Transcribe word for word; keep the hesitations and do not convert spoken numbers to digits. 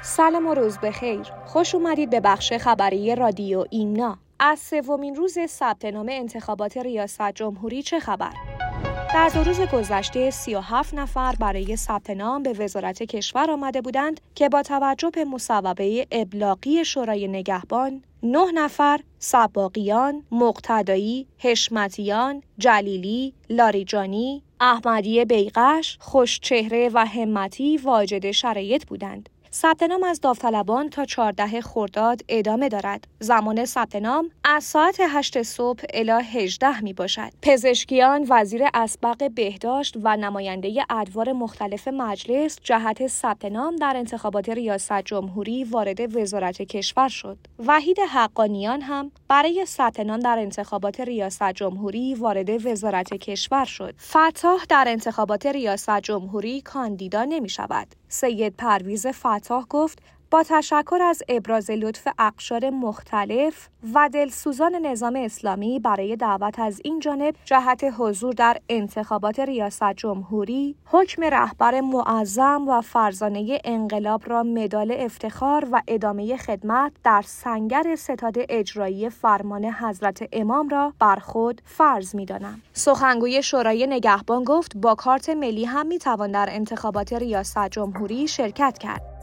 سلام و روز بخیر. خوش اومدید به بخش خبری رادیو ایمنا. از سومین روز ثبت نام انتخابات ریاست جمهوری چه خبر؟ در دو روز گذشته سی و هفت نفر برای ثبت نام به وزارت کشور آمده بودند که با توجه به مصوبه ابلاغی شورای نگهبان، نه نفر سباقیان، مقتدایی، حشمتیان، جلیلی، لاریجانی، احمدی بیغش، خوشچهره و همتی واجد شرایط بودند. ثبت نام از داوطلبان تا چهاردهم خرداد ادامه دارد. زمان ثبت نام از ساعت هشت صبح الی هجده می باشد. پزشکیان، وزیر اسبق بهداشت و نماینده ادوار مختلف مجلس جهت ثبت نام در انتخابات ریاست جمهوری وارد وزارت کشور شد. وحید حقانیان هم برای ثبت نام در انتخابات ریاست جمهوری وارد وزارت کشور شد. فتاح در انتخابات ریاست جمهوری کاندیدا نمی شود. سید پرویز فتاح گفت با تشکر از ابراز لطف اقشار مختلف و دلسوزان نظام اسلامی برای دعوت از این جانب جهت حضور در انتخابات ریاست جمهوری، حکم رهبر معظم و فرزانه انقلاب را مدال افتخار و ادامه خدمت در سنگر ستاد اجرایی فرمان حضرت امام را بر خود فرض می‌دانم. سخنگوی شورای نگهبان گفت با کارت ملی هم می‌توان در انتخابات ریاست جمهوری شرکت کرد.